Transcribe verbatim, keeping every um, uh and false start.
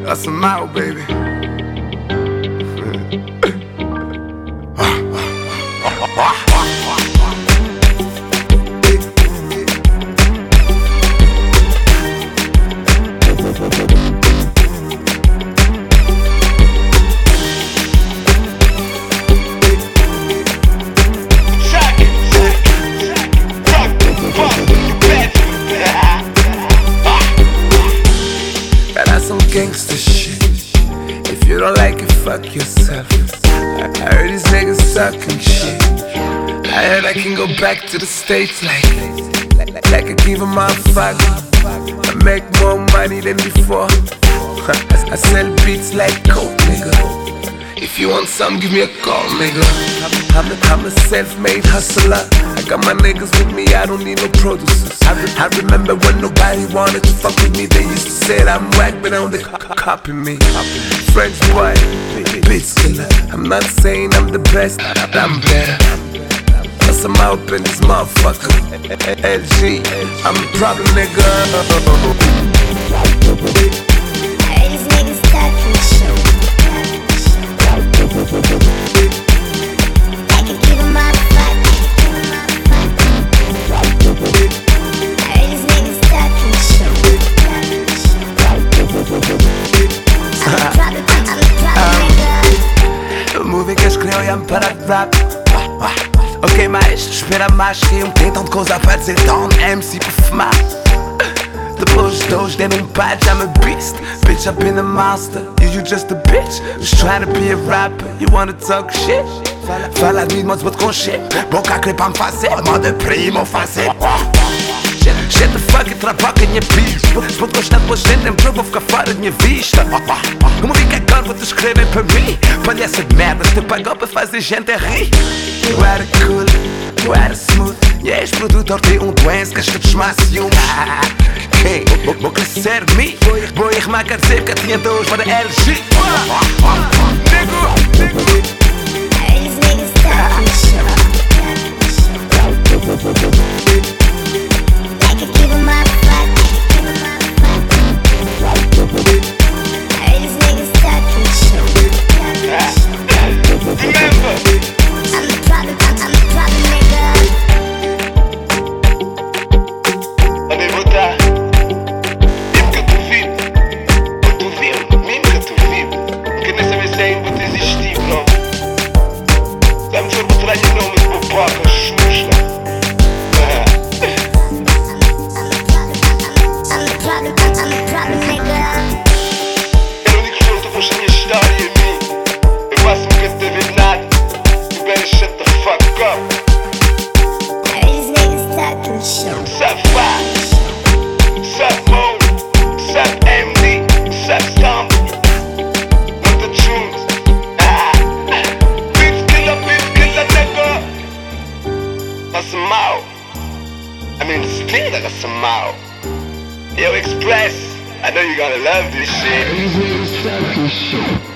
That's a mile, baby. Some gangster shit. If you don't like it, fuck yourself. I heard these niggas sucking shit. I heard I can go back to the States like Like, like I give a motherfucker. I make more money than before. I sell beats like coke, nigga. If you want some, give me a call, nigga. I'm a, I'm a self-made hustler. I got my niggas with me, I don't need no producers. I, re I remember when nobody wanted to fuck with me. They used to say that I'm whack, but now they copy me. French boy, bitch killer. I'm not saying I'm the best, but I'm better. Cause I'm out in this motherfucker. L G, I'm the problem, nigga. These niggas talking shit. I can keep 'em up, fuck. These niggas talking shit. I'm a problem, I'm a problem, nigga. Movie que escrevo e para rap. Ok, mas espera mais que um tem tanta coisa a fazer. Então M C para fumar. Depois de hoje dentro um patch, I'm a beast. Bitch, I've been a monster. You, you just a bitch. Just trying to be a rapper. You wanna talk shit? Fala de mim, mas boto com shit. Boca que pra me fazer, moda primo fazer. Shit, shit the fuck, trabalho minha pista. Se vou gostar depois gente, eu vou ficar fora da minha vista. Como vi que agora vou te escrever para mim. Olha essa merda, te pagou para fazer gente a rir. Eu era cool, eu era smooth. E és produtor de um doença que esta desmaça ciúmes. Quem? Vou crescer me. Vou irmar quer dizer que tinha dois para L G. These niggas talking shit. I can keep 'em up, fuck. These niggas talking shit. I'm the problem, I'm the problem, nigga. Allez, votar. Mesmo que eu duvido, eu duvido, mesmo que eu duvido, porque nessa vez aí vou te existir, bro. Vamos ver o trabalho não, mas vou pôr com xuxa. I'm the problem, I'm the problem, nigga. Eu não digo que eu tô com a minha história e a mim. Eu faço um canto a ver nada. You better shut the fuck up. These niggas talking shit. Safado. Sup Mo, sup M D, sup Stomp. Not the tunes. Ah. Beats killer, beats killer, nigga. That's a mouth. I mean, still that's a mouth. Yo, Express, I know you're gonna love this shit.